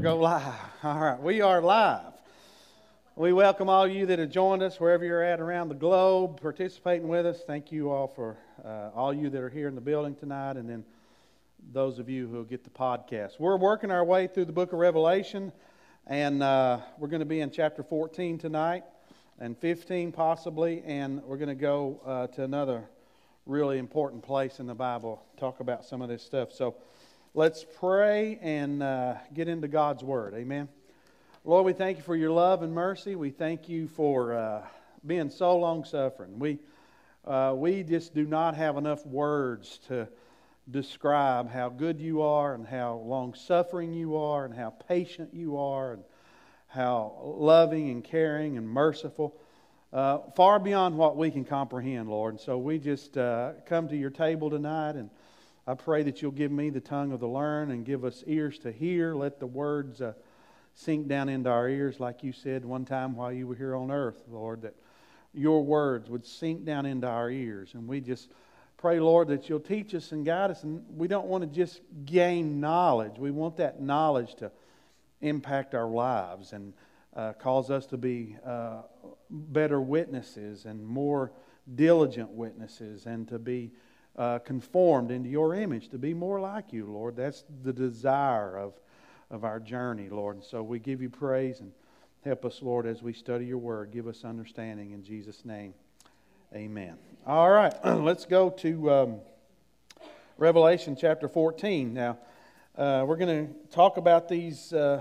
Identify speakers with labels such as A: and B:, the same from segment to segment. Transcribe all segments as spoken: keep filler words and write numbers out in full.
A: go live. All right, we are live. We welcome all you that have joined us wherever you're at around the globe, participating with us. Thank you all for uh, all you that are here in the building tonight, and then those of you who will get the podcast. We're working our way through the book of Revelation, and uh, we're going to be in chapter fourteen tonight, and fifteen possibly, and we're going to go uh, to another really important place in the Bible, talk about some of this stuff. So let's pray and uh, get into God's Word. Amen. Lord, we thank you for your love and mercy. We thank you for uh, being so long-suffering. We, uh, we just do not have enough words to describe how good you are and how long-suffering you are and how patient you are and how loving and caring and merciful. Uh, far beyond what we can comprehend, Lord. And so we just uh, come to your table tonight, and I pray that you'll give me the tongue of the learned and give us ears to hear. Let the words uh, sink down into our ears, like you said one time while you were here on earth, Lord, that your words would sink down into our ears. And we just pray, Lord, that you'll teach us and guide us. And we don't want to just gain knowledge. We want that knowledge to impact our lives and uh, cause us to be uh, better witnesses and more diligent witnesses, and to be Uh, conformed into your image, to be more like you, Lord. That's the desire of, of our journey, Lord. And so we give you praise, and help us, Lord, as we study your word. Give us understanding in Jesus' name. Amen. All right, let's go to um, Revelation chapter fourteen. Now, uh, we're going to talk about these uh,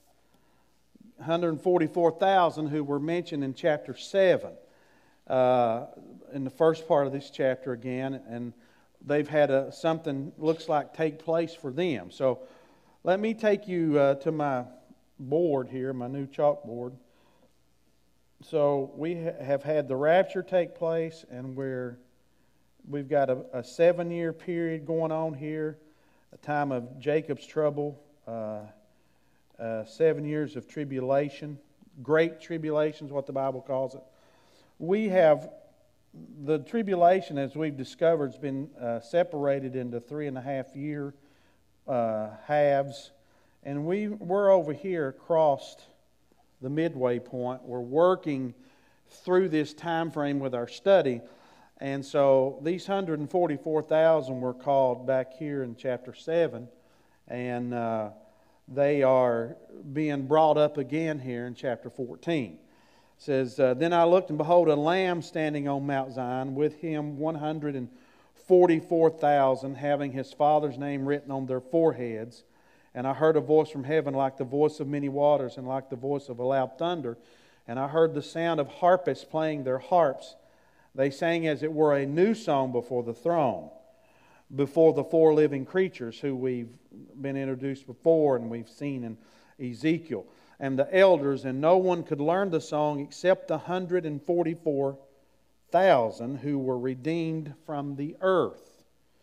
A: one hundred forty-four thousand who were mentioned in chapter seven. Uh, in the first part of this chapter again, and they've had a, something looks like take place for them. So let me take you uh, to my board here, my new chalkboard. So we ha- have had the rapture take place, and we're we've got a, a seven-year period going on here, a time of Jacob's trouble, uh, uh, seven years of tribulation, great tribulation is what the Bible calls it. We have the tribulation, as we've discovered, has been uh, separated into three and a half year uh, halves, and we we're over here across the midway point. We're working through this time frame with our study, and so these one hundred forty-four thousand were called back here in chapter seven, and uh, they are being brought up again here in chapter fourteen. It says, uh, Then I looked, and behold, a lamb standing on Mount Zion, with him one hundred forty-four thousand, having his Father's name written on their foreheads. And I heard a voice from heaven like the voice of many waters, and like the voice of a loud thunder. And I heard the sound of harpists playing their harps. They sang as it were a new song before the throne, before the four living creatures who we've been introduced before and we've seen in Ezekiel, and the elders, and no one could learn the song except the one hundred forty-four thousand who were redeemed from the earth.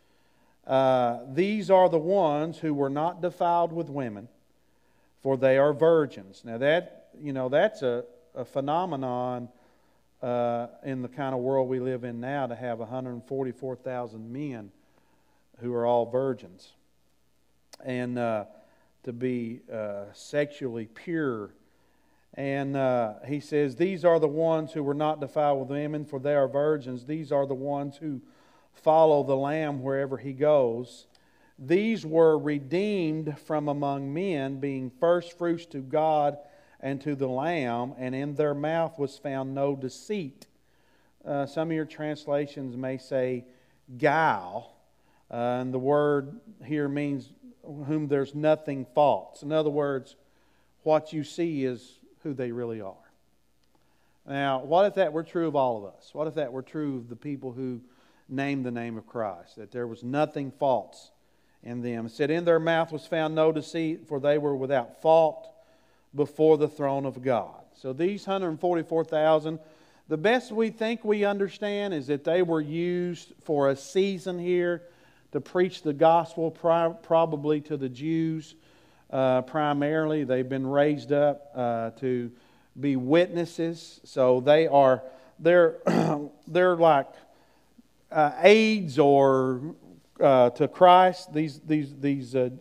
A: Uh, these are the ones who were not defiled with women, for they are virgins. Now that, you know, that's a, a phenomenon uh, in the kind of world we live in now, to have one hundred forty-four thousand men who are all virgins. And uh, to be uh, sexually pure. And uh, he says, these are the ones who were not defiled with women, for they are virgins. These are the ones who follow the Lamb wherever he goes. These were redeemed from among men, being first fruits to God and to the Lamb, and in their mouth was found no deceit. Uh, some of your translations may say guile, uh, and the word here means whom there's nothing false. In other words, what you see is who they really are. Now, what if that were true of all of us? What if that were true of the people who named the name of Christ? That there was nothing false in them. It said, in their mouth was found no deceit, for they were without fault before the throne of God. So these one hundred forty-four thousand, the best we think we understand is that they were used for a season here to preach the gospel, probably to the Jews uh, primarily. They've been raised up uh, to be witnesses. So they are they're they're like uh, aids or uh, to Christ. These these these uh,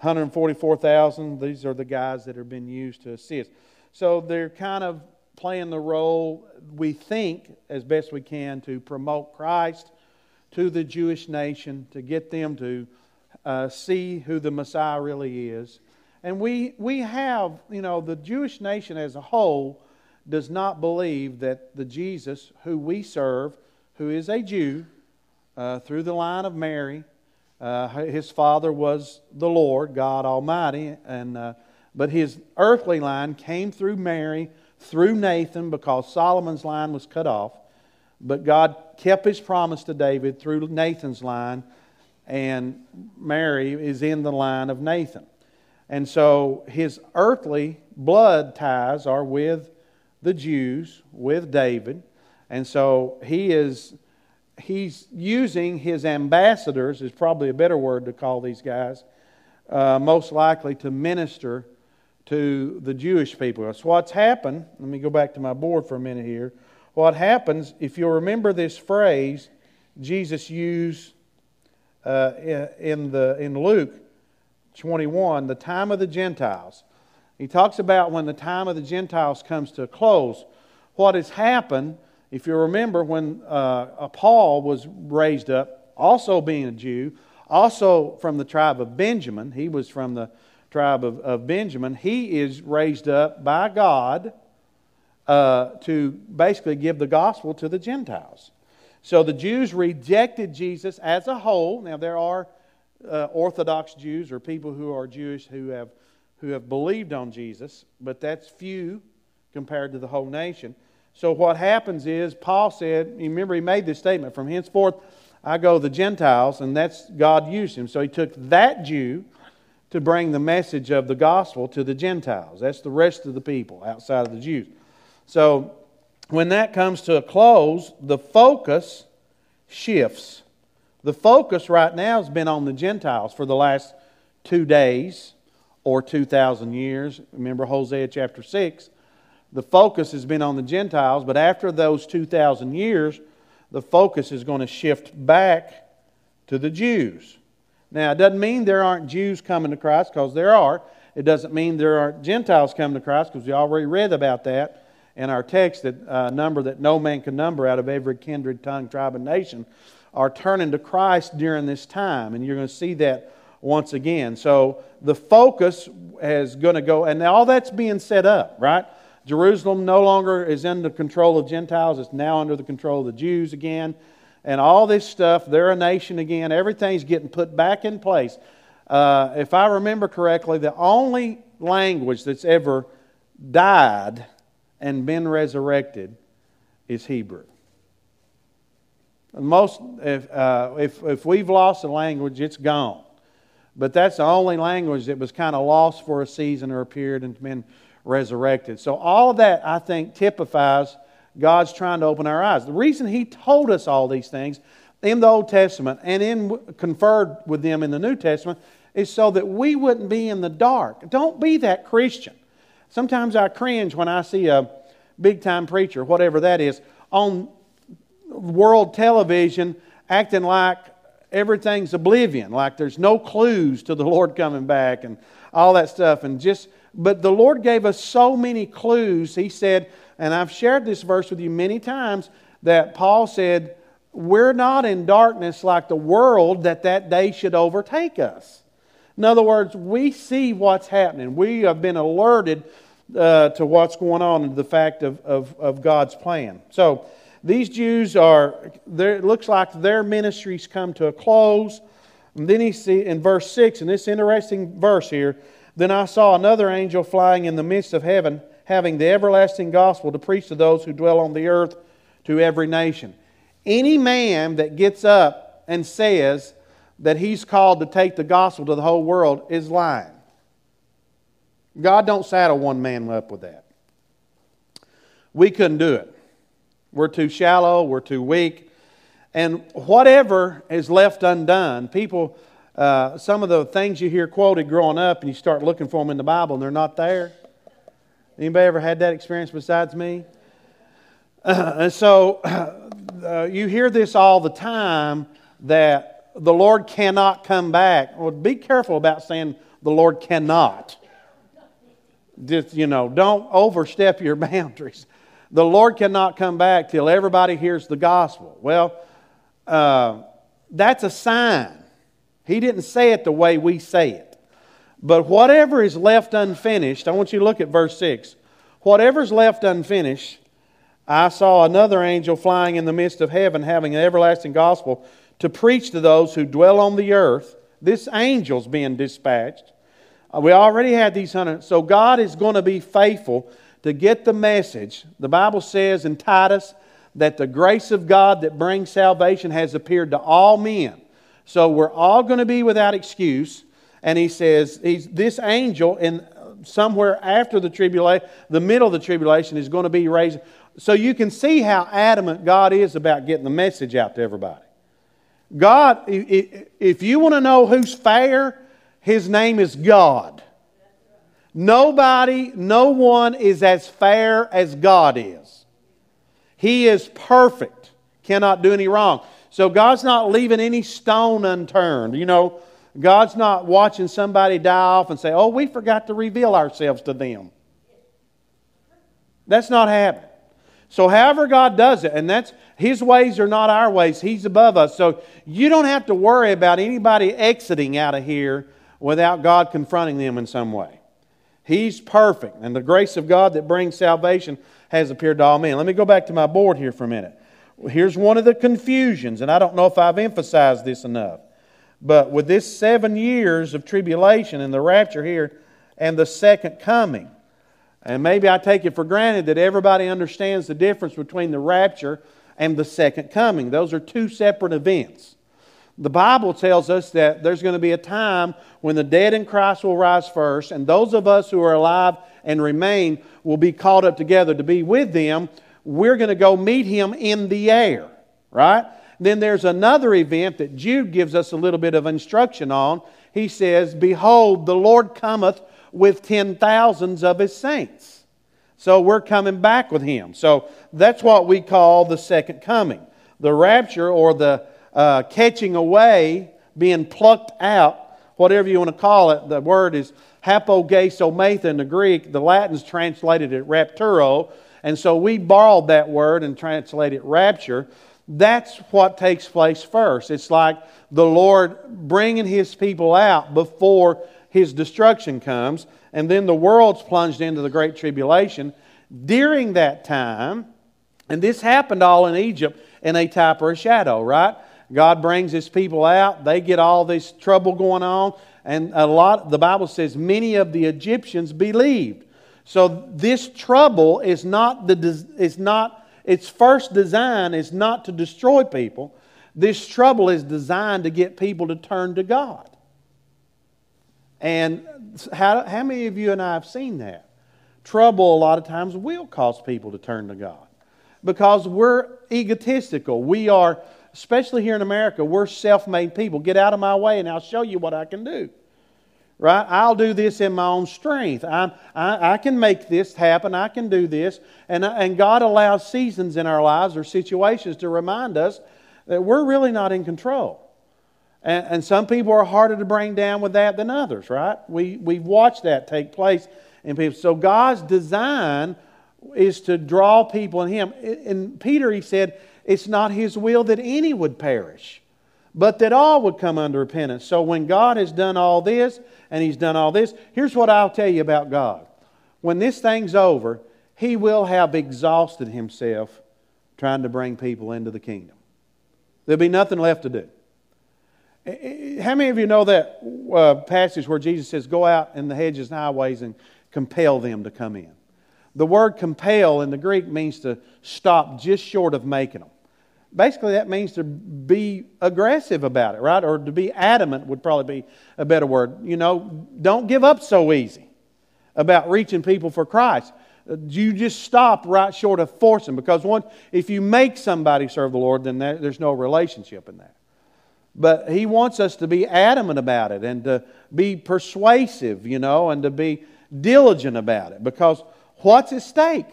A: one hundred forty-four thousand, these are the guys that have been used to assist. So they're kind of playing the role, we think, as best we can, to promote Christ to the Jewish nation, to get them to uh, see who the Messiah really is. And we we have, you know, the Jewish nation as a whole does not believe that the Jesus who we serve, who is a Jew, uh, through the line of Mary, uh, his father was the Lord, God Almighty, and uh, but his earthly line came through Mary, through Nathan, because Solomon's line was cut off. But God kept His promise to David through Nathan's line, and Mary is in the line of Nathan. And so his earthly blood ties are with the Jews, with David. And so he is he's using his ambassadors, is probably a better word to call these guys, uh, most likely to minister to the Jewish people. So what's happened, let me go back to my board for a minute here. What happens, if you'll remember this phrase Jesus used uh, in the in Luke twenty-one, the time of the Gentiles. He talks about when the time of the Gentiles comes to a close. What has happened, if you remember, when uh, Paul was raised up, also being a Jew, also from the tribe of Benjamin, he was from the tribe of, of Benjamin, he is raised up by God uh, to basically give the gospel to the Gentiles. So the Jews rejected Jesus as a whole. Now there are uh, Orthodox Jews or people who are Jewish who have who have believed on Jesus, but that's few compared to the whole nation. So what happens is, Paul said, you remember he made this statement, from henceforth I go to the Gentiles, and that's God used him. So he took that Jew to bring the message of the gospel to the Gentiles. That's the rest of the people outside of the Jews. So when that comes to a close, the focus shifts. The focus right now has been on the Gentiles for the last two days or two thousand years. Remember Hosea chapter six. The focus has been on the Gentiles, but after those two thousand years, the focus is going to shift back to the Jews. Now, it doesn't mean there aren't Jews coming to Christ, because there are. It doesn't mean there aren't Gentiles coming to Christ, because we already read about that in our text, that a uh, number that no man can number out of every kindred, tongue, tribe, and nation are turning to Christ during this time. And you're going to see that once again. So the focus is going to go, and all that's being set up, right? Jerusalem no longer is under control of Gentiles. It's now under the control of the Jews again. And all this stuff, they're a nation again. Everything's getting put back in place. Uh, if I remember correctly, the only language that's ever died and been resurrected is Hebrew. Most, if, uh, if, if we've lost a language, it's gone. But that's the only language that was kind of lost for a season or a period and been resurrected. So all of that, I think, typifies God's trying to open our eyes. The reason He told us all these things in the Old Testament and in conferred with them in the New Testament is so that we wouldn't be in the dark. Don't be that Christian. Sometimes I cringe when I see a big-time preacher, whatever that is, on world television acting like everything's oblivion, like there's no clues to the Lord coming back and all that stuff. And just, but the Lord gave us so many clues. He said, and I've shared this verse with you many times, that Paul said, we're not in darkness like the world, that that day should overtake us. In other words, we see what's happening. We have been alerted uh, to what's going on and the fact of, of, of God's plan. So these Jews are, it looks like their ministries come to a close. And then he see in verse six, in this interesting verse here, then I saw another angel flying in the midst of heaven, having the everlasting gospel to preach to those who dwell on the earth, to every nation. Any man that gets up and says that he's called to take the gospel to the whole world is lying. God don't saddle one man up with that. We couldn't do it. We're too shallow, we're too weak. And whatever is left undone, people, uh, some of the things you hear quoted growing up and you start looking for them in the Bible and they're not there. Anybody ever had that experience besides me? Uh, and so uh, you hear this all the time, that the Lord cannot come back. Well, be careful about saying the Lord cannot. Just, you know, don't overstep your boundaries. The Lord cannot come back till everybody hears the gospel. Well, uh, that's a sign. He didn't say it the way we say it. But whatever is left unfinished, I want you to look at verse six. Whatever is left unfinished, I saw another angel flying in the midst of heaven, having an everlasting gospel to preach to those who dwell on the earth. This angel's being dispatched. We already had these hundred. So God is going to be faithful to get the message. The Bible says in Titus that the grace of God that brings salvation has appeared to all men. So we're all going to be without excuse. And he says, he's, this angel in somewhere after the tribulation, the middle of the tribulation, is going to be raised. So you can see how adamant God is about getting the message out to everybody. God, if you want to know who's fair, His name is God. Nobody, no one is as fair as God is. He is perfect, cannot do any wrong. So God's not leaving any stone unturned. You know, God's not watching somebody die off and say, oh, we forgot to reveal ourselves to them. That's not happening. So however God does it, and that's His ways are not our ways. He's above us. So you don't have to worry about anybody exiting out of here without God confronting them in some way. He's perfect. And the grace of God that brings salvation has appeared to all men. Let me go back to my board here for a minute. Here's one of the confusions, and I don't know if I've emphasized this enough. But with this seven years of tribulation and the rapture here and the second coming, and maybe I take it for granted that everybody understands the difference between the rapture and the second coming. Those are two separate events. The Bible tells us that there's going to be a time when the dead in Christ will rise first, and those of us who are alive and remain will be caught up together to be with them. We're going to go meet Him in the air, right? Then there's another event that Jude gives us a little bit of instruction on. He says, behold, the Lord cometh with ten thousands of His saints. So we're coming back with Him. So that's what we call the second coming. The rapture, or the uh, catching away, being plucked out, whatever you want to call it. The word is hapogesometha in the Greek. The Latins translated it rapturo. And so we borrowed that word and translated it rapture. That's what takes place first. It's like the Lord bringing His people out before His destruction comes, and then the world's plunged into the Great Tribulation. During that time, and this happened all in Egypt in a type or a shadow, right? God brings His people out. They get all this trouble going on, and a lot. The Bible says many of the Egyptians believed. So this trouble is not the is not its first design is not to destroy people. This trouble is designed to get people to turn to God. And how, how many of you and I have seen that? Trouble a lot of times will cause people to turn to God. Because we're egotistical. We are, especially here in America, we're self-made people. Get out of my way and I'll show you what I can do. Right? I'll do this in my own strength. I'm, I, I can make this happen. I can do this. And, and God allows seasons in our lives or situations to remind us that we're really not in control. And, and some people are harder to bring down with that than others, right? We, we've watched that take place in people. So God's design is to draw people in Him. In Peter, he said, it's not His will that any would perish, but that all would come under repentance. So when God has done all this, and He's done all this, here's what I'll tell you about God. When this thing's over, He will have exhausted Himself trying to bring people into the kingdom. There'll be nothing left to do. How many of you know that uh, passage where Jesus says, go out in the hedges and highways and compel them to come in? The word compel in the Greek means to stop just short of making them. Basically, that means to be aggressive about it, right? Or to be adamant would probably be a better word. You know, don't give up so easy about reaching people for Christ. You just stop right short of forcing, because once, if you make somebody serve the Lord, then there, there's no relationship in that. But He wants us to be adamant about it and to be persuasive, you know, and to be diligent about it, because what's at stake?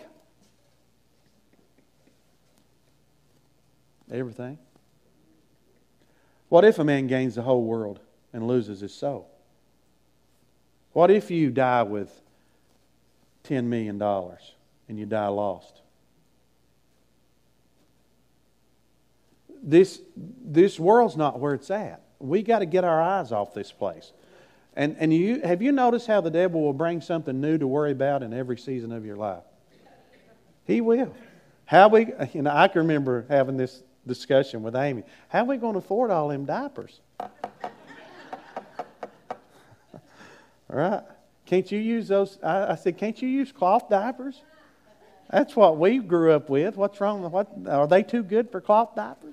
A: Everything. What if a man gains the whole world and loses his soul? What if you die with ten million dollars and you die lost? This, this world's not where it's at. We got to get our eyes off this place. And, and you have you noticed how the devil will bring something new to worry about in every season of your life? He will. How we, you know, I can remember having this discussion with Amy. How are we going to afford all them diapers? All right. Can't you use those? I, I said, can't you use cloth diapers? That's what we grew up with. What's wrong with what? Are they too good for cloth diapers?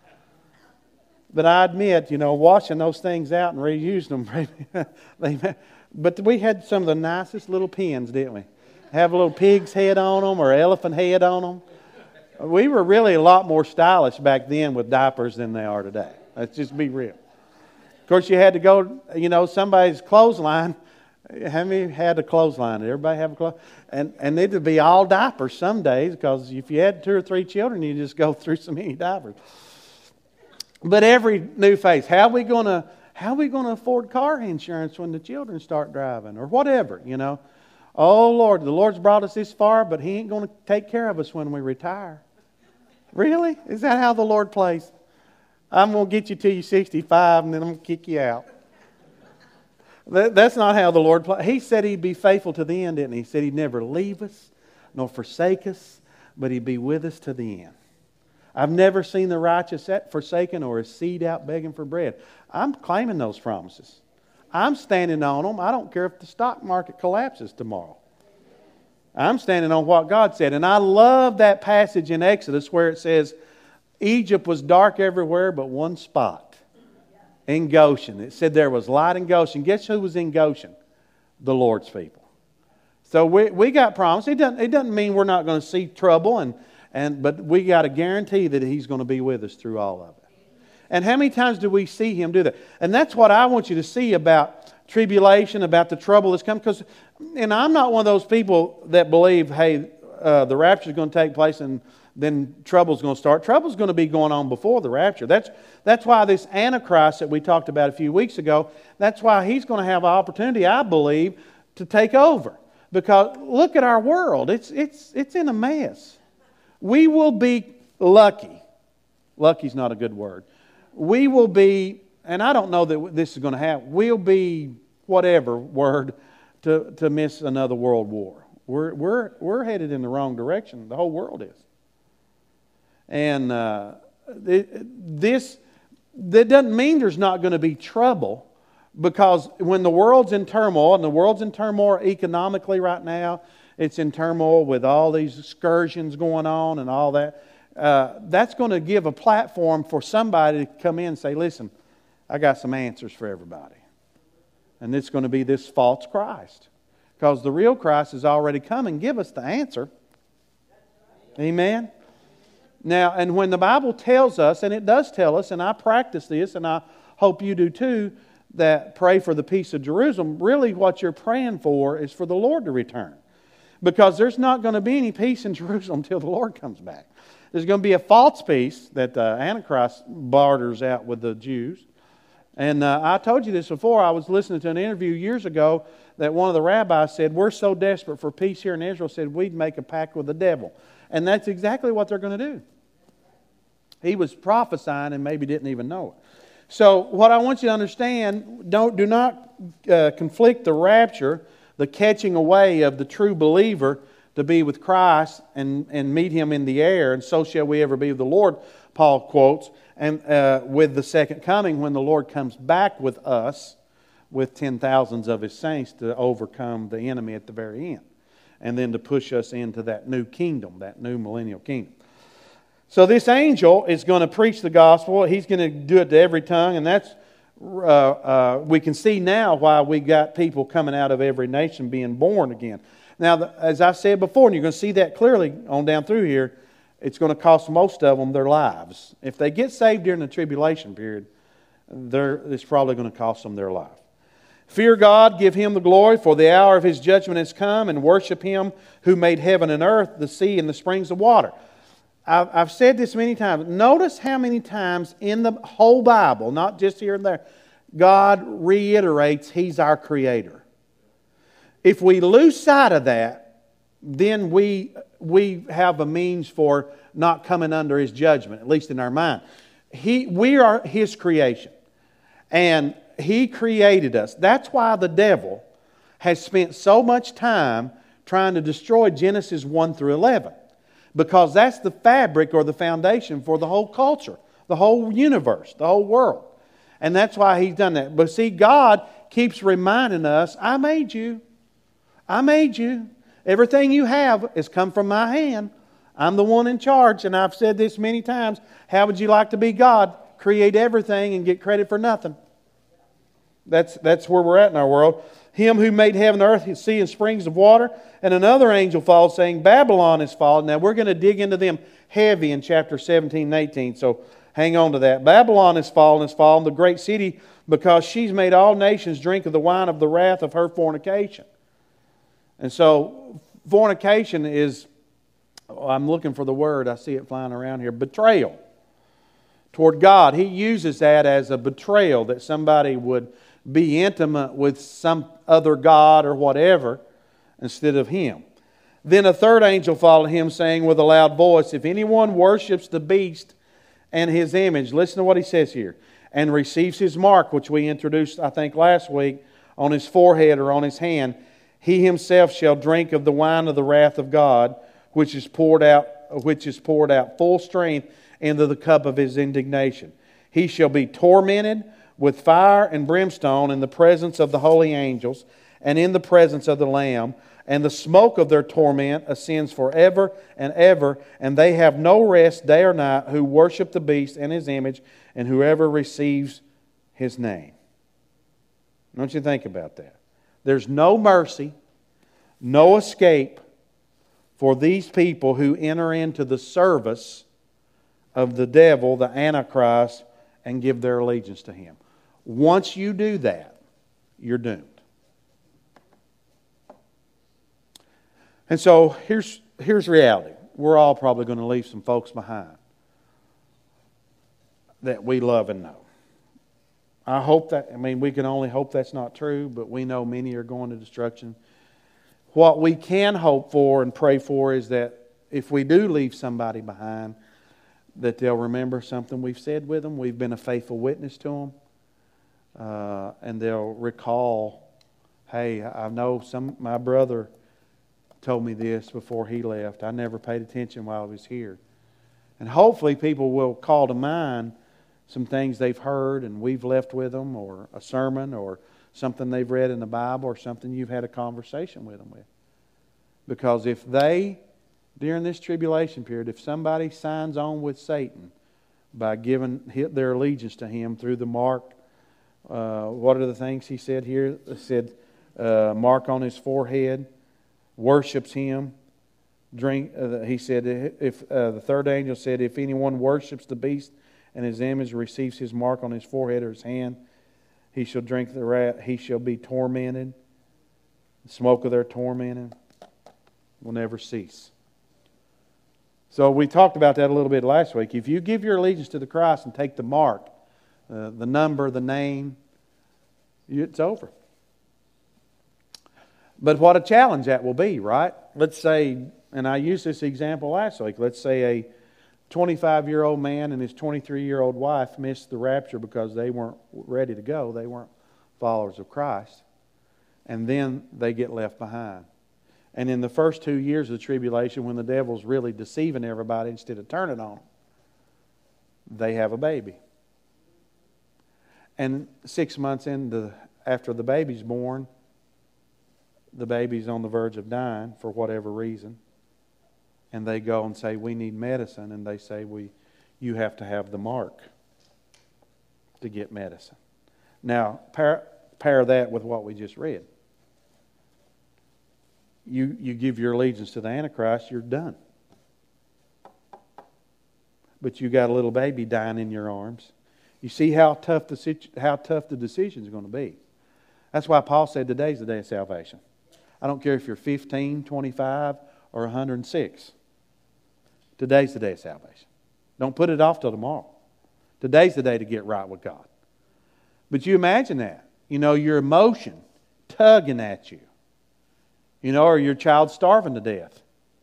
A: But I admit, you know, washing those things out and reusing them. they, but we had some of the nicest little pins, didn't we? Have a little pig's head on them or elephant head on them. We were really a lot more stylish back then with diapers than they are today. Let's just be real. Of course, you had to go, you know, somebody's clothesline. How many had a clothesline? Did everybody have a clothesline? And, and it'd be all diapers some days, because if you had two or three children, you just go through so many diapers. But every new phase, how are we going to how are we going to afford car insurance when the children start driving or whatever, you know? Oh, Lord, the Lord's brought us this far, but He ain't going to take care of us when we retire. Really? Is that how the Lord plays? I'm going to get you till you're sixty-five, and then I'm going to kick you out. that, that's not how the Lord plays. He said He'd be faithful to the end, didn't He? He said He'd never leave us nor forsake us, but He'd be with us to the end. I've never seen the righteous forsaken or his seed out begging for bread. I'm claiming those promises. I'm standing on them. I don't care if the stock market collapses tomorrow. I'm standing on what God said. And I love that passage in Exodus where it says, Egypt was dark everywhere but one spot. In Goshen. It said there was light in Goshen. Guess who was in Goshen? The Lord's people. So we, we got promise. It doesn't, it doesn't mean we're not going to see trouble and And, but we got to guarantee that He's going to be with us through all of it. And how many times do we see Him do that? And that's what I want you to see about tribulation, about the trouble that's coming. Because, and I'm not one of those people that believe, hey, uh, the rapture is going to take place and then trouble's going to start. Trouble's going to be going on before the rapture. That's, that's why this Antichrist that we talked about a few weeks ago, that's why he's going to have an opportunity, I believe, to take over. Because look at our world. It's, it's, it's in a mess. We will be lucky. Lucky's not a good word. We will be, and I don't know that this is going to happen, we'll be whatever word to, to miss another world war. We're, we're, we're headed in the wrong direction. The whole world is. And uh, this, that doesn't mean there's not going to be trouble, because when the world's in turmoil, and the world's in turmoil economically right now, it's in turmoil with all these excursions going on and all that. Uh, that's going to give a platform for somebody to come in and say, listen, I got some answers for everybody. And it's going to be this false Christ. Because the real Christ has already come and give us the answer. Amen? Now, and when the Bible tells us, and it does tell us, and I practice this, and I hope you do too, that pray for the peace of Jerusalem, really what you're praying for is for the Lord to return. Because there's not going to be any peace in Jerusalem until the Lord comes back. There's going to be a false peace that uh, Antichrist barters out with the Jews. And uh, I told you this before. I was listening to an interview years ago that one of the rabbis said, we're so desperate for peace here in Israel, said we'd make a pact with the devil. And that's exactly what they're going to do. He was prophesying and maybe didn't even know it. So what I want you to understand, don't, do not uh, conflict the rapture, the catching away of the true believer to be with Christ and, and meet Him in the air, and so shall we ever be with the Lord, Paul quotes, and uh, with the second coming when the Lord comes back with us, with ten thousands of His saints to overcome the enemy at the very end, and then to push us into that new kingdom, that new millennial kingdom. So this angel is going to preach the gospel. He's going to do it to every tongue, and that's Uh, uh, we can see now why we got people coming out of every nation being born again. Now, the, as I said before, and you're going to see that clearly on down through here, it's going to cost most of them their lives. If they get saved during the tribulation period, it's probably going to cost them their life. Fear God, give Him the glory, for the hour of His judgment has come, and worship Him who made heaven and earth, the sea, and the springs of water. I've, I've said this many times. Notice how many times in the whole Bible, not just here and there, God reiterates He's our Creator. If we lose sight of that, then we, we have a means for not coming under His judgment, at least in our mind. He, we are His creation. And He created us. That's why the devil has spent so much time trying to destroy Genesis one through eleven. Because that's the fabric or the foundation for the whole culture, the whole universe, the whole world. And that's why He's done that. But see, God keeps reminding us, I made you. I made you. Everything you have has come from my hand. I'm the one in charge. And I've said this many times. How would you like to be God? Create everything and get credit for nothing. That's, that's where we're at in our world. Him who made heaven and earth, sea and springs of water. And another angel falls saying, Babylon is fallen. Now we're going to dig into them heavy in chapter seventeen and eighteen. So hang on to that. Babylon is fallen, is fallen, the great city, because she's made all nations drink of the wine of the wrath of her fornication. And so fornication is, oh, I'm looking for the word, I see it flying around here, betrayal toward God. He uses that as a betrayal, that somebody would be intimate with some other god or whatever instead of Him. Then a third angel followed him, saying with a loud voice, if anyone worships the beast and his image, listen to what he says here, and receives his mark, which we introduced, I think, last week, on his forehead or on his hand, he himself shall drink of the wine of the wrath of God, which is poured out, which is poured out full strength into the cup of His indignation. He shall be tormented with fire and brimstone in the presence of the holy angels and in the presence of the Lamb, and the smoke of their torment ascends forever and ever, and they have no rest day or night who worship the beast and his image, and whoever receives his name. Don't you think about that? There's no mercy, no escape for these people who enter into the service of the devil, the Antichrist, and give their allegiance to him. Once you do that, you're doomed. And so here's, here's reality. We're all probably going to leave some folks behind that we love and know. I hope that, I mean, we can only hope that's not true, but we know many are going to destruction. What we can hope for and pray for is that if we do leave somebody behind, that they'll remember something we've said with them. We've been a faithful witness to them. Uh, and they'll recall, hey, I know some my brother told me this before he left. I never paid attention while I was here. And hopefully people will call to mind some things they've heard and we've left with them, or a sermon, or something they've read in the Bible, or something you've had a conversation with them with. Because if they, during this tribulation period, if somebody signs on with Satan by giving their allegiance to him through the mark, uh, what are the things he said here? He said, uh, mark on his forehead, worships him, drink. Uh, he said, if uh, the third angel said, if anyone worships the beast and his image, receives his mark on his forehead or his hand, he shall drink the wrath. He shall be tormented. The smoke of their tormenting will never cease. So we talked about that a little bit last week. If you give your allegiance to the Christ and take the mark, uh, the number, the name, it's over. But what a challenge that will be, right? Let's say, and I used this example last week, let's say a twenty-five-year-old man and his twenty-three-year-old wife missed the rapture because they weren't ready to go. They weren't followers of Christ. And then they get left behind. And in the first two years of the tribulation, when the devil's really deceiving everybody instead of turning on them, they have a baby. And six months into after the baby's born, the baby's on the verge of dying for whatever reason. And they go and say, we need medicine. And they say, we, you have to have the mark to get medicine. Now, pair, pair that with what we just read. You, you give your allegiance to the Antichrist, you're done. But you got a little baby dying in your arms. You see how tough the situ- how tough the decision is going to be. That's why Paul said today's the day of salvation. I don't care if you're fifteen, twenty-five, or one hundred six. Today's the day of salvation. Don't put it off till tomorrow. Today's the day to get right with God. But you imagine that. You know, your emotion tugging at you. You know, or your child's starving to death.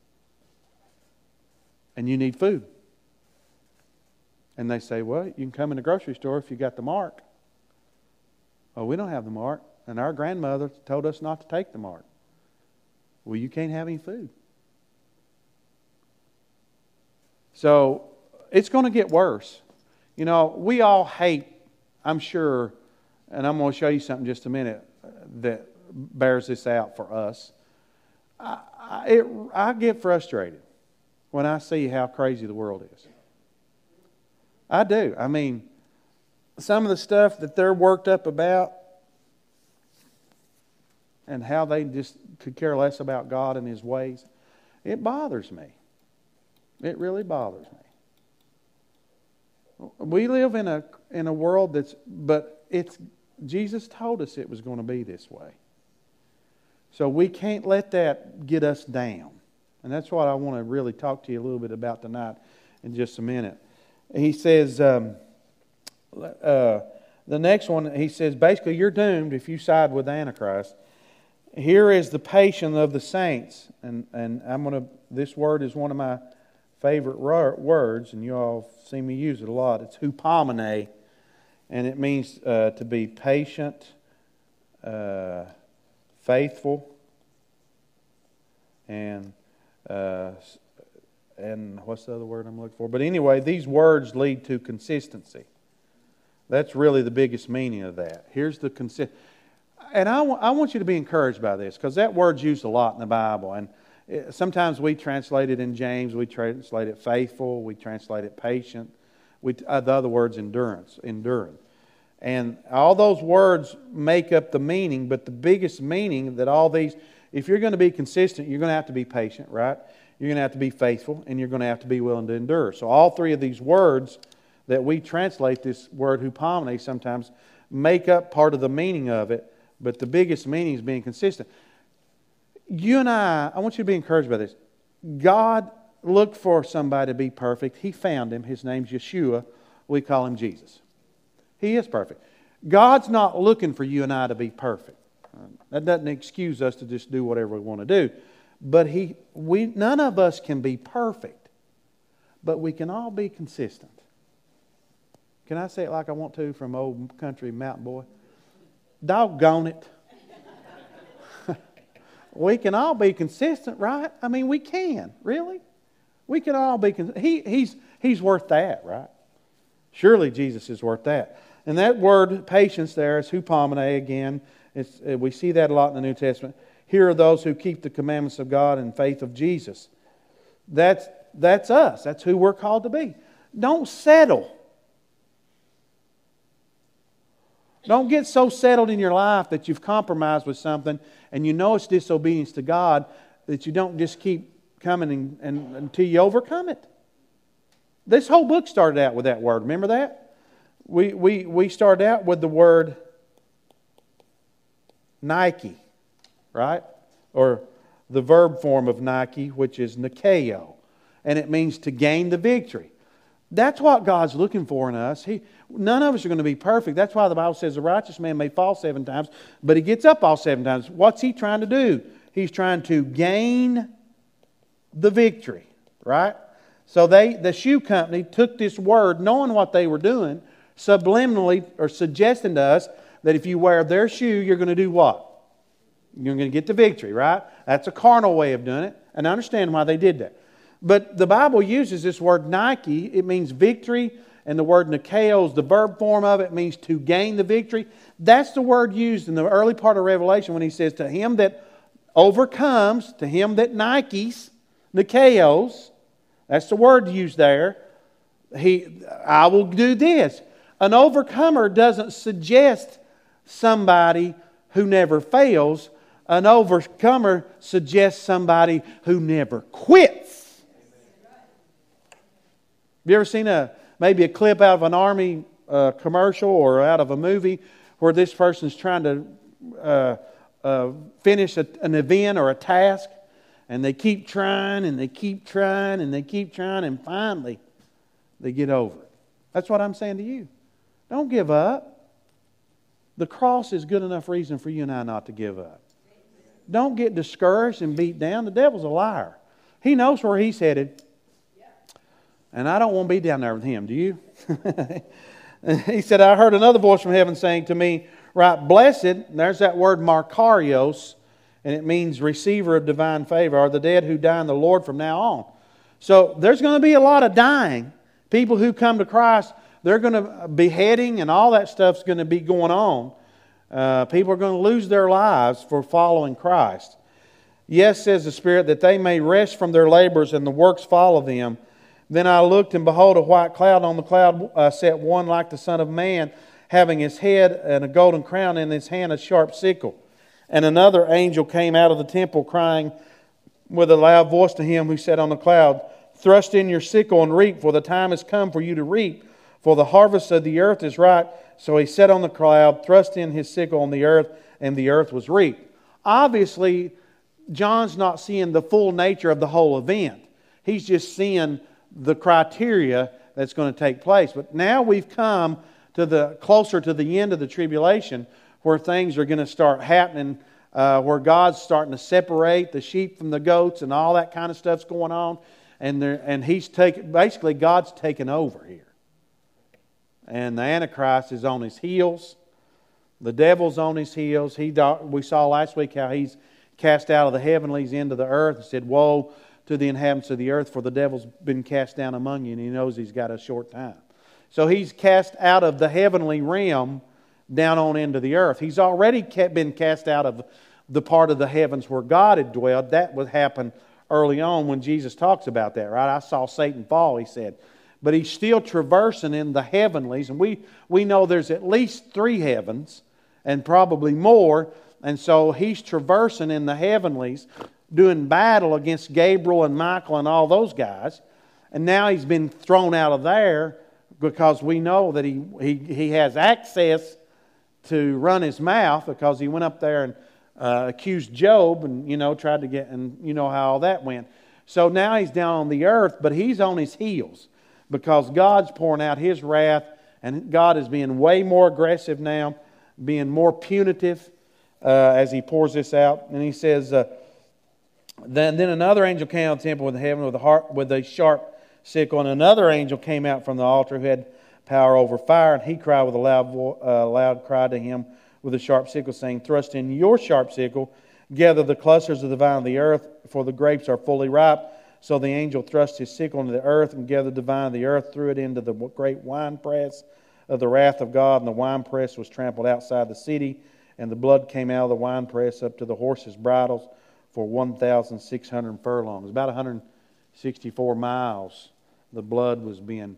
A: And you need food. And they say, well, you can come in the grocery store if you got the mark. Oh, we don't have the mark. And our grandmother told us not to take the mark. Well, you can't have any food. So it's going to get worse. You know, we all hate, I'm sure, and I'm going to show you something in just a minute that bears this out for us. I, I, it, I get frustrated when I see how crazy the world is. I do. I mean, some of the stuff that they're worked up about and how they just could care less about God and His ways, it bothers me. It really bothers me. We live in a in a world that's, but it's Jesus told us it was going to be this way. So we can't let that get us down. And that's what I want to really talk to you a little bit about tonight in just a minute. He says, um, uh, the next one, he says, basically you're doomed if you side with the Antichrist. Here is the patience of the saints. And, and I'm going to, this word is one of my favorite words, and you all see me use it a lot. It's hupomene, and it means uh, to be patient, uh, faithful, and uh, and what's the other word I'm looking for? But anyway, these words lead to consistency. That's really the biggest meaning of that. Here's the consist. And I, w- I want you to be encouraged by this, because that word's used a lot in the Bible. And it, sometimes we translate it in James, we translate it faithful, we translate it patient. We, uh, the other word's endurance, enduring. And all those words make up the meaning, but the biggest meaning that all these, if you're going to be consistent, you're going to have to be patient, right? You're going to have to be faithful, and you're going to have to be willing to endure. So all three of these words that we translate this word hupomene sometimes make up part of the meaning of it, but the biggest meaning is being consistent. You and I, I want you to be encouraged by this. God looked for somebody to be perfect. He found him. His name's Yeshua. We call him Jesus. He is perfect. God's not looking for you and I to be perfect. That doesn't excuse us to just do whatever we want to do. But he, we, none of us can be perfect. But we can all be consistent. Can I say it like I want to from old country mountain boy? Doggone it. We can all be consistent, right? I mean, we can, really. We can all be consistent. He, he's, he's worth that, right? Surely Jesus is worth that. And that word patience there is hupomene again. It's, we see that a lot in the New Testament. Here are those who keep the commandments of God and faith of Jesus. That's, that's us. That's who we're called to be. Don't settle. Don't get so settled in your life that you've compromised with something and you know it's disobedience to God that you don't just keep coming and, and, until you overcome it. This whole book started out with that word. Remember that? We, we, we started out with the word Nike, right? Or the verb form of Nike, which is Nikeo. And it means to gain the victory. That's what God's looking for in us. He, none of us are going to be perfect. That's why the Bible says the righteous man may fall seven times, but he gets up all seven times. What's he trying to do? He's trying to gain the victory, right? So they, the shoe company took this word, knowing what they were doing, subliminally or suggesting to us that if you wear their shoe, you're going to do what? You're going to get the victory, right? That's a carnal way of doing it, and I understand why they did that. But the Bible uses this word Nike. It means victory. And the word Nikeo is the verb form of it. It means to gain the victory. That's the word used in the early part of Revelation when he says, to him that overcomes, to him that Nikes, Nikeos, that's the word used there. He, I will do this. An overcomer doesn't suggest somebody who never fails. An overcomer suggests somebody who never quits. Have you ever seen a maybe a clip out of an army uh, commercial or out of a movie where this person's trying to uh, uh, finish a, an event or a task, and they keep trying and they keep trying and they keep trying, and finally they get over it? That's what I'm saying to you. Don't give up. The cross is good enough reason for you and I not to give up. don't get discouraged and beat down. The devil's a liar. He knows where he's headed. And I don't want to be down there with him. Do you? He said, I heard another voice from heaven saying to me, right, blessed, there's that word Makarios, and it means receiver of divine favor, are the dead who die in the Lord from now on. So there's going to be a lot of dying. People who come to Christ, they're going to be beheading and all that stuff's going to be going on. Uh, people are going to lose their lives for following Christ. Yes, says the Spirit, that they may rest from their labors and the works follow them. Then I looked, and behold, a white cloud. On the cloud uh, sat one like the Son of Man, having his head and a golden crown, in his hand a sharp sickle. And another angel came out of the temple, crying with a loud voice to him who sat on the cloud, thrust in your sickle and reap, for the time has come for you to reap, for the harvest of the earth is ripe. So he sat on the cloud, thrust in his sickle on the earth, and the earth was reaped. Obviously, John's not seeing the full nature of the whole event. He's just seeing the criteria that's going to take place. But now we've come to the closer to the end of the tribulation, where things are going to start happening, uh, where God's starting to separate the sheep from the goats, and all that kind of stuff's going on. And there, and he's taken, basically God's taken over here. And the Antichrist is on his heels. The devil's on his heels. He we saw last week how he's cast out of the heavenlies into the earth. He said, woe to the inhabitants of the earth, for the devil's been cast down among you, and he knows he's got a short time. So he's cast out of the heavenly realm down on into the earth. He's already been cast out of the part of the heavens where God had dwelled. That would happen early on when Jesus talks about that, right? I saw Satan fall, he said. But he's still traversing in the heavenlies, and we, we know there's at least three heavens, and probably more, and so he's traversing in the heavenlies, doing battle against Gabriel and Michael and all those guys. And now he's been thrown out of there because we know that he, he, he has access to run his mouth, because he went up there and uh, accused Job and, you know, tried to get, and you know how all that went. So now he's down on the earth, but he's on his heels because God's pouring out His wrath, and God is being way more aggressive now, being more punitive uh, as He pours this out. And He says, uh, Then, then another angel came out of the temple in heaven with a, heart, with a sharp sickle, and another angel came out from the altar who had power over fire, and he cried with a loud, vo- uh, loud cry to him with a sharp sickle, saying, thrust in your sharp sickle, gather the clusters of the vine of the earth, for the grapes are fully ripe. So the angel thrust his sickle into the earth and gathered the vine of the earth, threw it into the great winepress of the wrath of God, and the winepress was trampled outside the city, and the blood came out of the winepress up to the horses' bridles, for one thousand six hundred furlongs. About one hundred sixty-four miles, the blood was being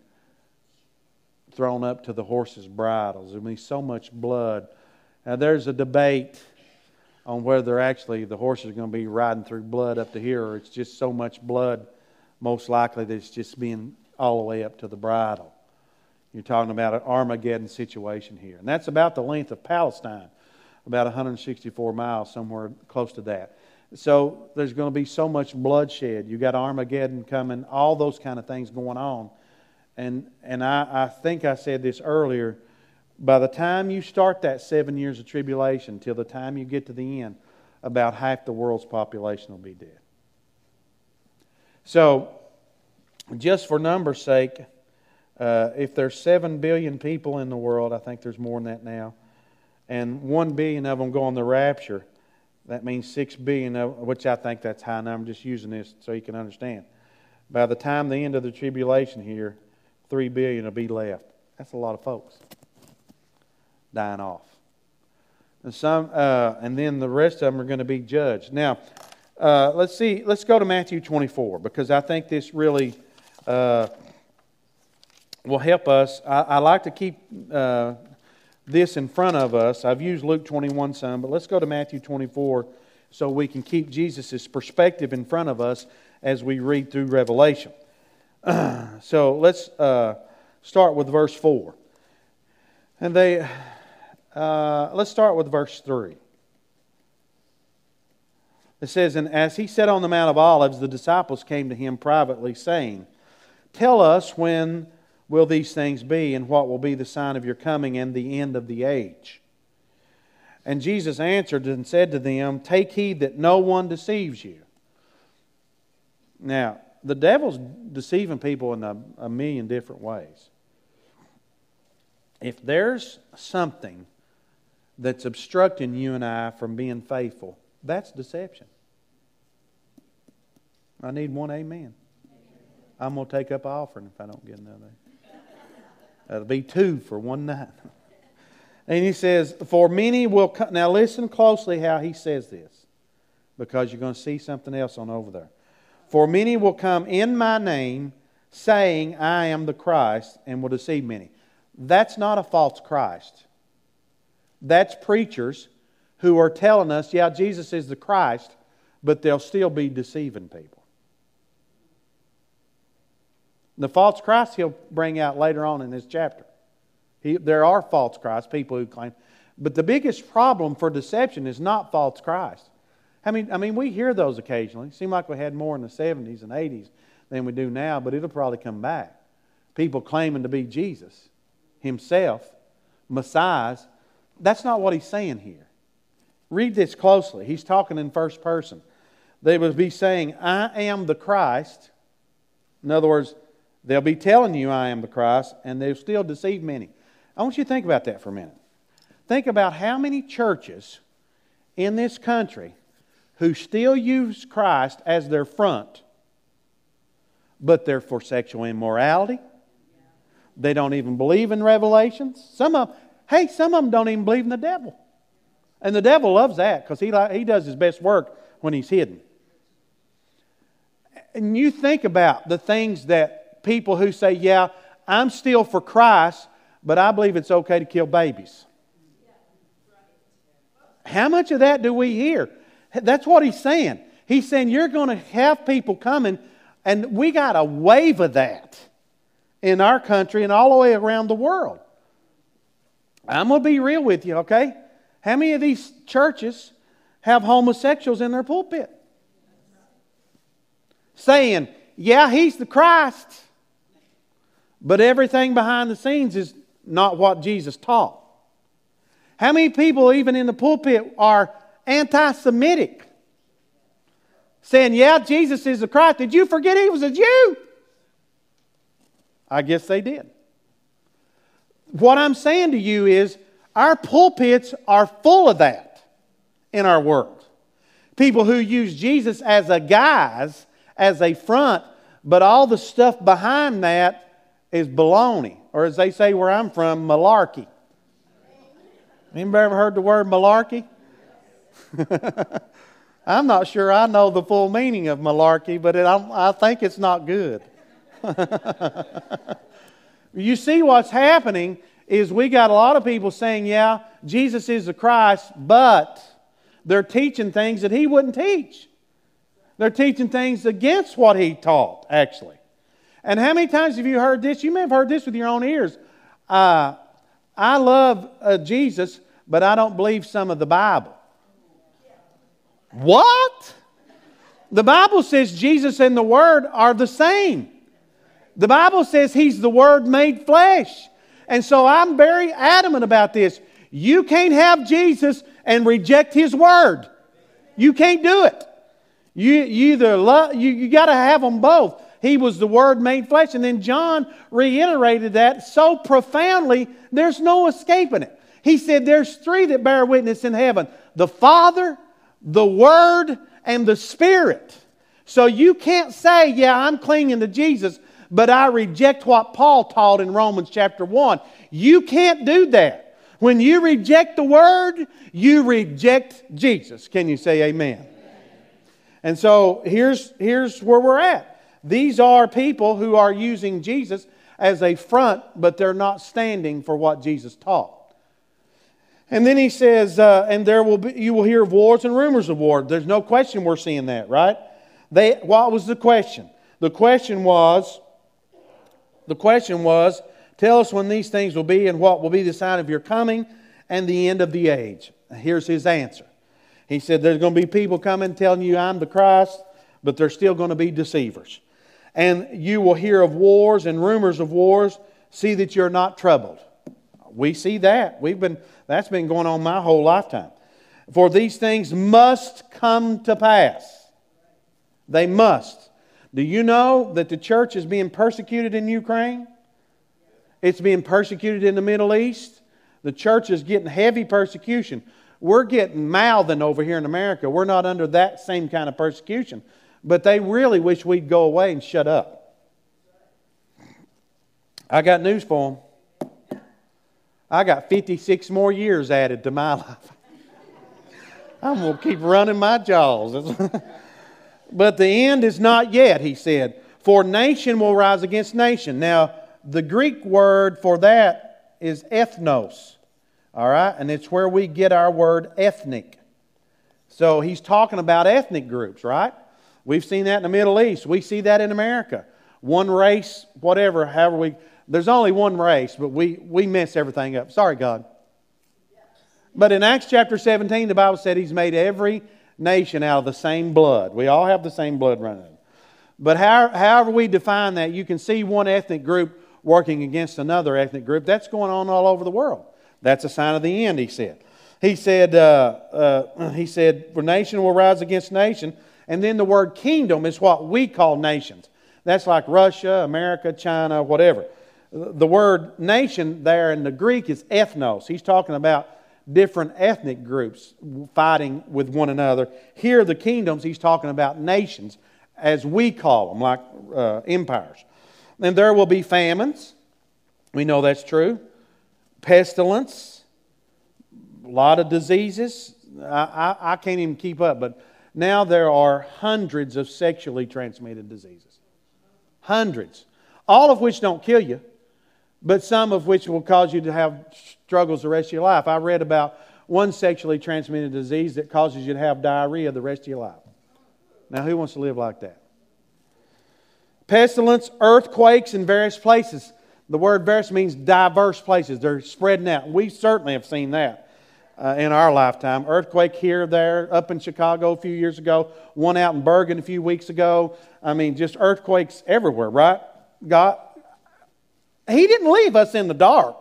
A: thrown up to the horses' bridles. There was so much blood. Now there's a debate on whether actually the horses are going to be riding through blood up to here, or it's just so much blood, most likely that it's just being all the way up to the bridle. You're talking about an Armageddon situation here. And that's about the length of Palestine, about one hundred sixty-four miles, somewhere close to that. So there's going to be so much bloodshed. You've got Armageddon coming, all those kind of things going on. And and I, I think I said this earlier, by the time you start that seven years of tribulation, till the time you get to the end, about half the world's population will be dead. So, just for numbers' sake, uh, if there's seven billion people in the world, I think there's more than that now, and one billion of them go on the rapture, that means six billion, of, which I think that's high number. I'm just using this so you can understand. By the time the end of the tribulation here, three billion will be left. That's a lot of folks dying off. And some, uh, and then the rest of them are going to be judged. Now, uh, let's see. Let's go to Matthew twenty-four, because I think this really uh, will help us. I, I like to keep uh, this in front of us. I've used Luke twenty-one some, but let's go to Matthew twenty-four so we can keep Jesus' perspective in front of us as we read through Revelation. So let's uh, start with verse four. And they, uh, let's start with verse three. It says, and as he sat on the Mount of Olives, the disciples came to him privately, saying, tell us, when will these things be, and what will be the sign of your coming and the end of the age? And Jesus answered and said to them, take heed that no one deceives you. Now, the devil's deceiving people in a, a million different ways. If there's something that's obstructing you and I from being faithful, that's deception. I need one amen. I'm going to take up an offering if I don't get another. That'll be two for one night. And he says, for many will come. Now listen closely how he says this, because you're going to see something else on over there. For many will come in my name, saying, I am the Christ, and will deceive many. That's not a false Christ. That's preachers who are telling us, yeah, Jesus is the Christ, but they'll still be deceiving people. The false Christ he'll bring out later on in this chapter. He, there are false Christs, people who claim. But the biggest problem for deception is not false Christ. I mean, I mean, we hear those occasionally. It seemed like we had more in the seventies and eighties than we do now, but it'll probably come back. People claiming to be Jesus Himself, Messiah. That's not what he's saying here. Read this closely. He's talking in first person. They would be saying, I am the Christ. In other words, they'll be telling you I am the Christ, and they'll still deceive many. I want you to think about that for a minute. Think about how many churches in this country who still use Christ as their front, but they're for sexual immorality. They don't even believe in revelations. Some of them, hey, some of them don't even believe in the devil. And the devil loves that because he, he does his best work when he's hidden. And you think about the things that people who say, yeah, I'm still for Christ, but I believe it's okay to kill babies. How much of that do we hear? That's what he's saying. He's saying you're going to have people coming, and we got a wave of that in our country and all the way around the world. I'm going to be real with you, okay? How many of these churches have homosexuals in their pulpit? Saying, yeah, he's the Christ, but everything behind the scenes is not what Jesus taught. How many people even in the pulpit are anti-Semitic? Saying, yeah, Jesus is the Christ. Did you forget He was a Jew? I guess they did. What I'm saying to you is our pulpits are full of that in our world. People who use Jesus as a guise, as a front, but all the stuff behind that is baloney. Or as they say where I'm from, malarkey. Anybody ever heard the word malarkey? I'm not sure I know the full meaning of malarkey, but it, I, I think it's not good. You see what's happening is we got a lot of people saying, yeah, Jesus is the Christ, but they're teaching things that He wouldn't teach. They're teaching things against what He taught, actually. And how many times have you heard this? You may have heard this with your own ears. Uh, I love uh, Jesus, but I don't believe some of the Bible. What? The Bible says Jesus and the Word are the same. The Bible says He's the Word made flesh. And so I'm very adamant about this. You can't have Jesus and reject His Word. You can't do it. You, you either love, you, you got to have them both. He was the Word made flesh. And then John reiterated that so profoundly, there's no escaping it. He said there's three that bear witness in heaven. The Father, the Word, and the Spirit. So you can't say, yeah, I'm clinging to Jesus, but I reject what Paul taught in Romans chapter one. You can't do that. When you reject the Word, you reject Jesus. Can you say amen? Amen. And so here's, here's where we're at. These are people who are using Jesus as a front, but they're not standing for what Jesus taught. And then he says, uh, and there will be, you will hear of wars and rumors of war. There's no question we're seeing that, right? They, what was the question? The question was, the question was, tell us when these things will be and what will be the sign of your coming and the end of the age. Here's his answer. He said, there's going to be people coming telling you I'm the Christ, but there's still going to be deceivers. And you will hear of wars and rumors of wars. See that you're not troubled. We see that. We've been, that's been going on my whole lifetime. For these things must come to pass. They must. Do you know that the church is being persecuted in Ukraine? It's being persecuted in the Middle East. The church is getting heavy persecution. We're getting mouthing over here in America. We're not under that same kind of persecution. But they really wish we'd go away and shut up. I got news for them. I got fifty-six more years added to my life. I'm going to keep running my jaws. But the end is not yet, he said. For nation will rise against nation. Now, the Greek word for that is ethnos. All right? And it's where we get our word ethnic. So he's talking about ethnic groups, right? We've seen that in the Middle East. We see that in America. One race, whatever, however we... There's only one race, but we, we mess everything up. Sorry, God. But in Acts chapter seventeen, the Bible said He's made every nation out of the same blood. We all have the same blood running. But how, however we define that, you can see one ethnic group working against another ethnic group. That's going on all over the world. That's a sign of the end, he said. He said, uh, uh, he said, for nation will rise against nation. And then the word kingdom is what we call nations. That's like Russia, America, China, whatever. The word nation there in the Greek is ethnos. He's talking about different ethnic groups fighting with one another. Here, the kingdoms, he's talking about nations, as we call them, like uh, empires. And there will be famines. We know that's true. Pestilence. A lot of diseases. I, I, I can't even keep up, but now there are hundreds of sexually transmitted diseases. Hundreds. All of which don't kill you, but some of which will cause you to have struggles the rest of your life. I read about one sexually transmitted disease that causes you to have diarrhea the rest of your life. Now, who wants to live like that? Pestilence, earthquakes in various places. The word various means diverse places. They're spreading out. We certainly have seen that uh, in our lifetime. Earthquake here, there, up in Chicago a few years ago. One out in Bergen a few weeks ago. I mean, just earthquakes everywhere, right? God, He didn't leave us in the dark.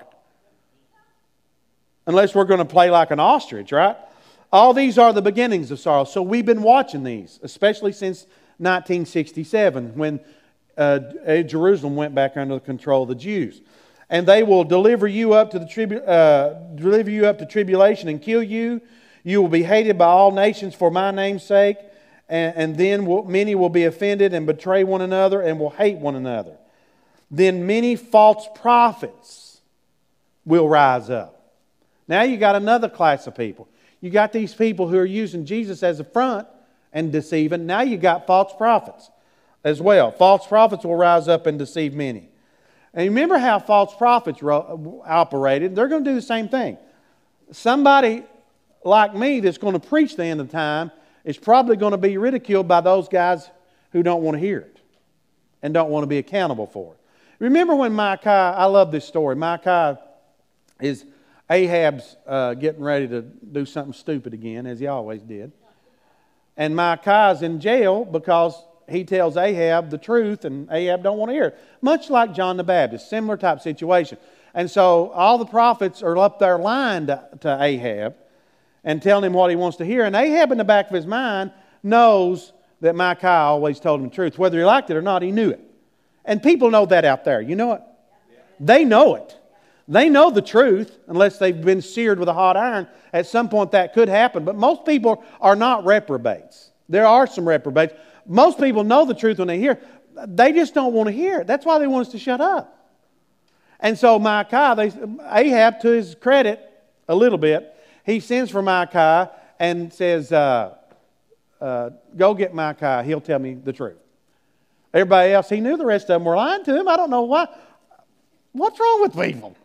A: Unless we're going to play like an ostrich, right? All these are the beginnings of sorrow. So we've been watching these, especially since nineteen sixty-seven, when uh, Jerusalem went back under the control of the Jews. And they will deliver you up to the tribu- uh, deliver you up to tribulation and kill you. You will be hated by all nations for my name's sake. And, and then will, many will be offended and betray one another and will hate one another. Then many false prophets will rise up. Now you got another class of people. You got these people who are using Jesus as a front and deceiving. Now you got false prophets as well. False prophets will rise up and deceive many. And remember how false prophets ro- operated. They're going to do the same thing. Somebody like me that's going to preach the end of time is probably going to be ridiculed by those guys who don't want to hear it and don't want to be accountable for it. Remember when Micaiah, I love this story. Micaiah is Ahab's uh, getting ready to do something stupid again, as he always did. And Micaiah's in jail because he tells Ahab the truth, and Ahab don't want to hear it. Much like John the Baptist, similar type situation. And so all the prophets are up there lying to, to Ahab and telling him what he wants to hear. And Ahab, in the back of his mind, knows that Micaiah always told him the truth. Whether he liked it or not, he knew it. And people know that out there. You know it? They know it. They know the truth, unless they've been seared with a hot iron. At some point that could happen. But most people are not reprobates. There are some reprobates. Most people know the truth when they hear. They just don't want to hear it. That's why they want us to shut up. And so Micaiah, they, Ahab, to his credit, a little bit, he sends for Micaiah and says, uh, uh, go get Micaiah. He'll tell me the truth. Everybody else, he knew the rest of them were lying to him. I don't know why. What's wrong with people?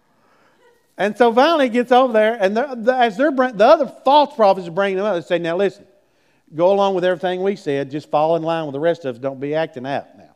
A: And so finally he gets over there, and they're, the, as they're the other false prophets are bringing them up, they say, now listen, go along with everything we said, just fall in line with the rest of us, don't be acting out now.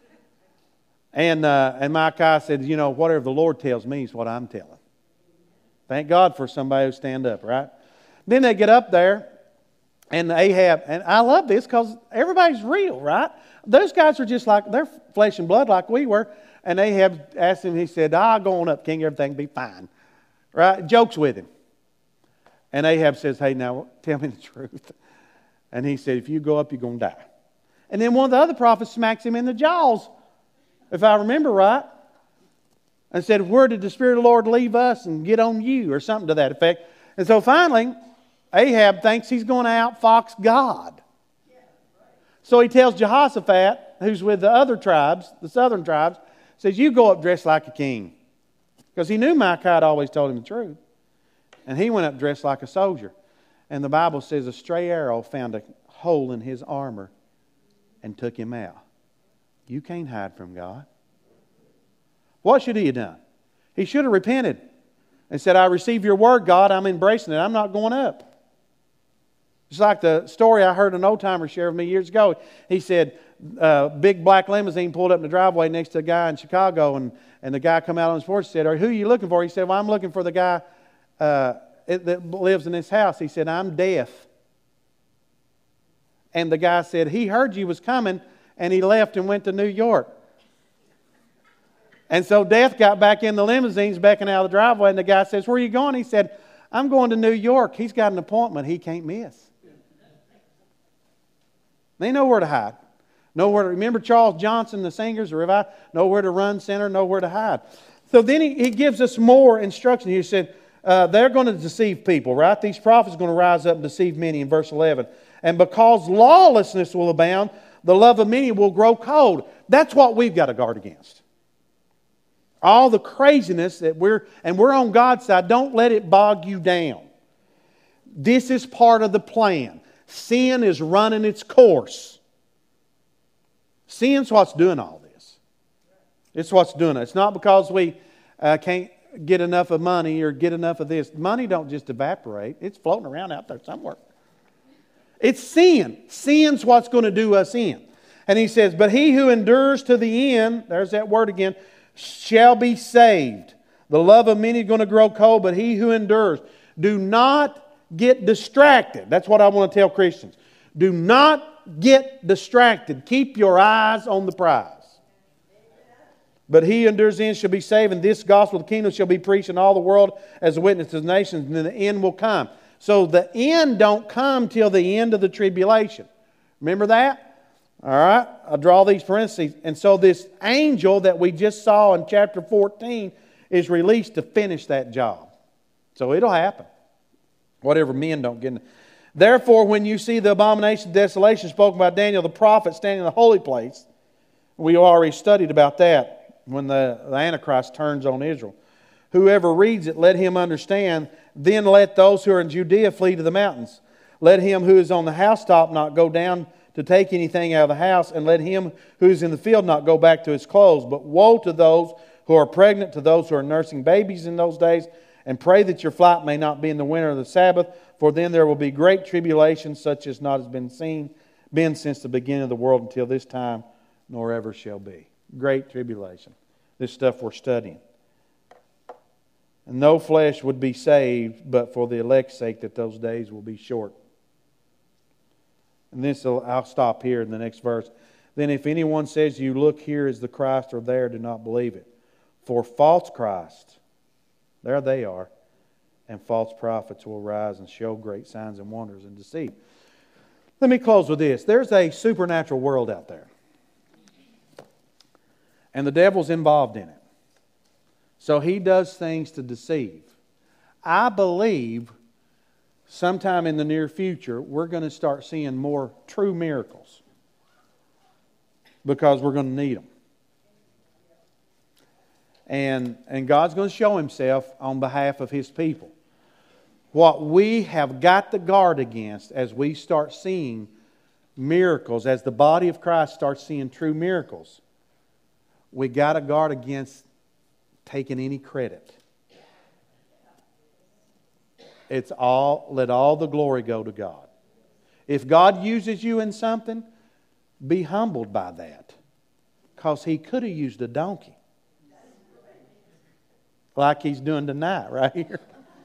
A: And, uh, and Micaiah said, you know, whatever the Lord tells me is what I'm telling. Thank God for somebody who stand up, right? Then they get up there, and Ahab, and I love this because everybody's real, right? Those guys are just like, they're flesh and blood like we were. And Ahab asked him, he said, I'll go on up, king, everything will be fine. Right? Jokes with him. And Ahab says, hey, now tell me the truth. And he said, if you go up, you're going to die. And then one of the other prophets smacks him in the jaws, if I remember right, and said, where did the Spirit of the Lord leave us and get on you, or something to that effect. And so finally, Ahab thinks he's going to outfox God. So he tells Jehoshaphat, who's with the other tribes, the southern tribes, says, you go up dressed like a king. Because he knew Micah had always told him the truth. And he went up dressed like a soldier. And the Bible says a stray arrow found a hole in his armor and took him out. You can't hide from God. What should he have done? He should have repented and said, I receive your word, God. I'm embracing it. I'm not going up. It's like the story I heard an old-timer share with me years ago. He said, a big black limousine pulled up in the driveway next to a guy in Chicago, and, and the guy come out on his porch and said, who are you looking for? He said, well, I'm looking for the guy uh, that lives in this house. He said, I'm deaf. And the guy said, he heard you was coming, and he left and went to New York. And so Death got back in the limousines, backing out of the driveway, and the guy says, where are you going? He said, I'm going to New York. He's got an appointment he can't miss. They know where to hide. Nowhere to, remember Charles Johnson, the singers, the revival? Nowhere to run, center, nowhere to hide. So then he, he gives us more instruction. He said, uh, they're going to deceive people, right? These prophets are going to rise up and deceive many in verse eleven. And because lawlessness will abound, the love of many will grow cold. That's what we've got to guard against. All the craziness that we're, and we're on God's side, don't let it bog you down. This is part of the plan. Sin is running its course. Sin's what's doing all this. It's what's doing it. It's not because we uh, can't get enough of money or get enough of this. Money don't just evaporate. It's floating around out there somewhere. It's sin. Sin's what's going to do us in. And he says, but he who endures to the end, there's that word again, shall be saved. The love of many is going to grow cold, but he who endures. Do not get distracted. That's what I want to tell Christians. Do not get distracted. Keep your eyes on the prize. But he who endures in shall be saved, and this gospel of the kingdom shall be preached in all the world as a witness to the nations, and then the end will come. So the end don't come till the end of the tribulation. Remember that? All right, I'll draw these parentheses. And so this angel that we just saw in chapter fourteen is released to finish that job. So it'll happen. Whatever men don't get. Therefore, when you see the abomination of desolation spoken by Daniel the prophet standing in the holy place, we already studied about that when the, the Antichrist turns on Israel. Whoever reads it, let him understand. Then let those who are in Judea flee to the mountains. Let him who is on the housetop not go down to take anything out of the house, and let him who is in the field not go back to his clothes. But woe to those who are pregnant, to those who are nursing babies in those days, and pray that your flight may not be in the winter of the Sabbath, for then there will be great tribulation, such as not has been seen, been since the beginning of the world until this time, nor ever shall be. Great tribulation. This stuff we're studying. And no flesh would be saved, but for the elect's sake that those days will be short. And this, I'll stop here in the next verse. Then if anyone says, you look, here is the Christ, or there, do not believe it. For false Christ, there they are, and false prophets will rise and show great signs and wonders and deceive. Let me close with this. There's a supernatural world out there. And the devil's involved in it. So he does things to deceive. I believe sometime in the near future, we're going to start seeing more true miracles because we're going to need them. And, and God's going to show Himself on behalf of His people. What we have got to guard against as we start seeing miracles, as the body of Christ starts seeing true miracles, we got to guard against taking any credit. It's all, let all the glory go to God. If God uses you in something, be humbled by that. Because He could have used a donkey. Like He's doing tonight, right here.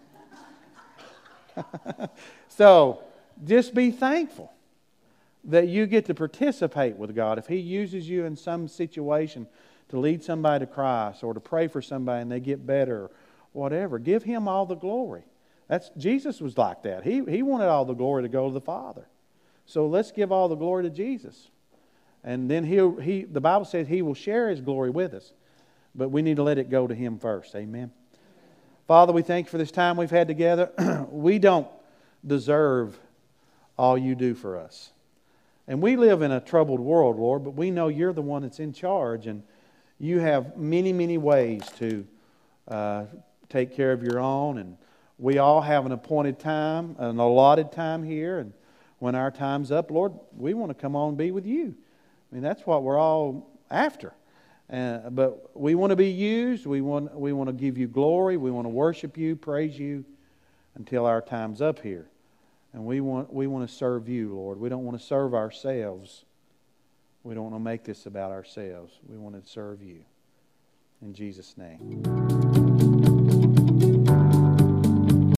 A: So, just be thankful that you get to participate with God. If He uses you in some situation to lead somebody to Christ or to pray for somebody and they get better, whatever, give Him all the glory. That's Jesus was like that. He he wanted all the glory to go to the Father. So let's give all the glory to Jesus. And then he he the Bible says He will share His glory with us. But we need to let it go to Him first. Amen. Father, we thank you for this time we've had together. We don't deserve all you do for us. And we live in a troubled world, Lord, but we know you're the one that's in charge, and you have many, many ways to uh, take care of your own. And we all have an appointed time, an allotted time here, and when our time's up, Lord, we want to come on and be with you. I mean, that's what we're all after. Uh, but we want to be used. We want we want to give you glory. We want to worship you, praise you, until our time's up here. And we want we want to serve you, Lord. We don't want to serve ourselves. We don't want to make this about ourselves. We want to serve you. In Jesus' name.